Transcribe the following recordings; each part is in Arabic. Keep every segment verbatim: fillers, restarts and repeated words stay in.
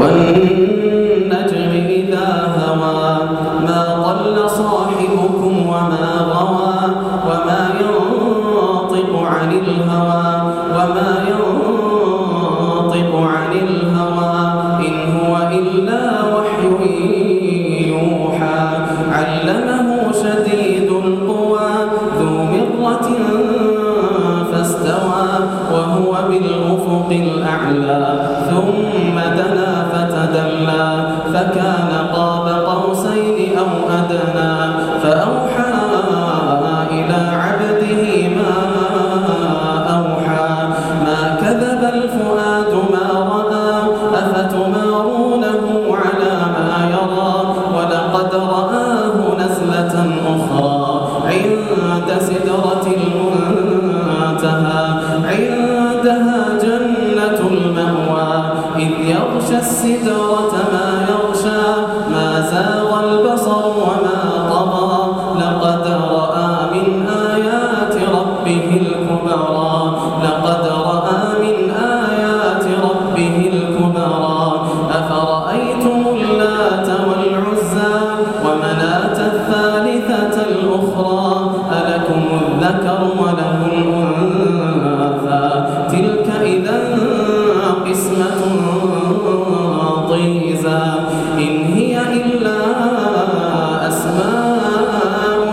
والنجم إذا هوى ما ضل صاحبكم وما غوى وما ينطق عن الهوى وما ينطق عن الهوى إن هو إلا وحي يوحى علمه شديد القوى ذو مرة فاستوى وهو بالأفق الأعلى ثم دنا فتدلى فكان قاب قوسين أو أدنى فأوحى إلى عبده ما أوحى ما كذب الفؤاد ما رأى أفتمارونه على ما يرى ولقد رآه نزلة أخرى عند سدرة المنتهى عندها جنة المأوى إذ يغشى السدرة ما يغشى ما زاغ البصر وما طغى لقد رأى من آيات ربه الكبرى لقد رأى من آيات ربه الكبرى أفرأيتم اللات والعزى ومناة الثالثة الأخرى ألكم الذكر وله الأنثى تلك إذا قسمة ضيزى إن هي إلا أسماء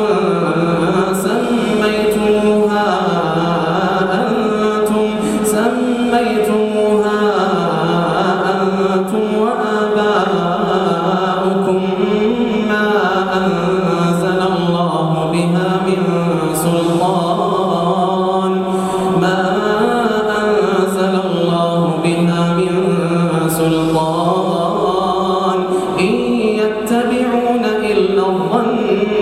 سميتموها أنتم سميتموها أنتم وآباؤكم ما أنزل الله بها من سلطان ما أنزل الله بها من سلطان إن يتبعون إلا الظن